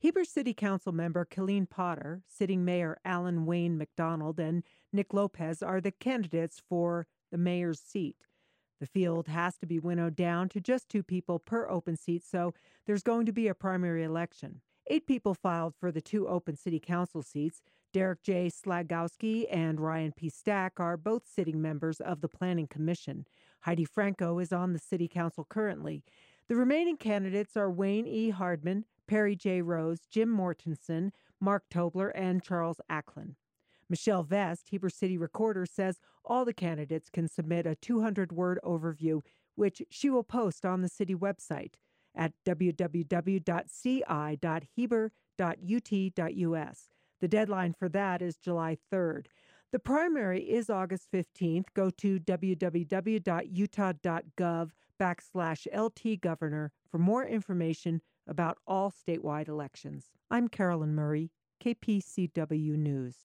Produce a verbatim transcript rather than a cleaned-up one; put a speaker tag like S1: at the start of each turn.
S1: Heber City Council member Colleen Potter, sitting mayor Alan Wayne McDonald, and Nick Lopez are the candidates for the mayor's seat. The field has to be winnowed down to just two people per open seat, so there's going to be a primary election. Eight people filed for the two open city council seats. Derek J. Slagowski and Ryan P. Stack are both sitting members of the Planning Commission. Heidi Franco is on the city council currently. The remaining candidates are Wayne E. Hardman, Perry J. Rose, Jim Mortensen, Mark Tobler, and Charles Acklin. Michelle Vest, Heber City Recorder, says all the candidates can submit a two hundred word overview, which she will post on the city website at w w w dot c i dot heber dot u t dot u s. The deadline for that is July third. The primary is August fifteenth. Go to w w w dot utah dot gov backslash L T governor for more information about all statewide elections. I'm Carolyn Murray, K P C W News.